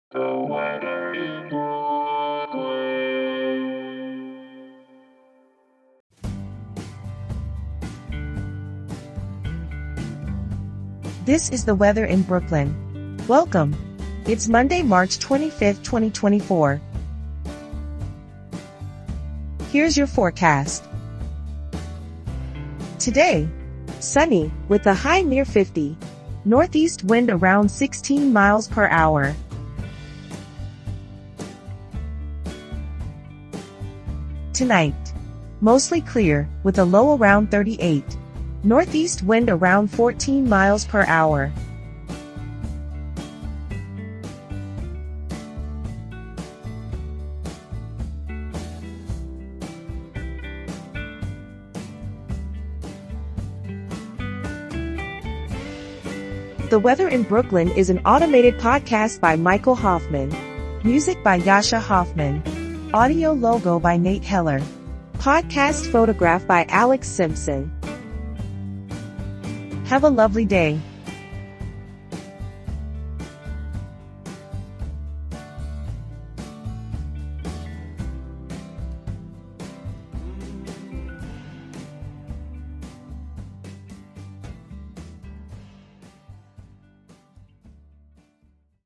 The weather in Brooklyn. This is the weather in Brooklyn. Welcome. It's Monday, March 25th, 2024. Here's your forecast. Today, sunny, with a high near 50. Northeast wind around 16 miles per hour. Tonight, mostly clear, with a low around 38. Northeast wind around 14 miles per hour. The Weather in Brooklyn is an automated podcast by Michael Hoffman. Music by Yasha Hoffman. Audio logo by Nate Heller. Podcast photograph by Alex Simpson. Have a lovely day.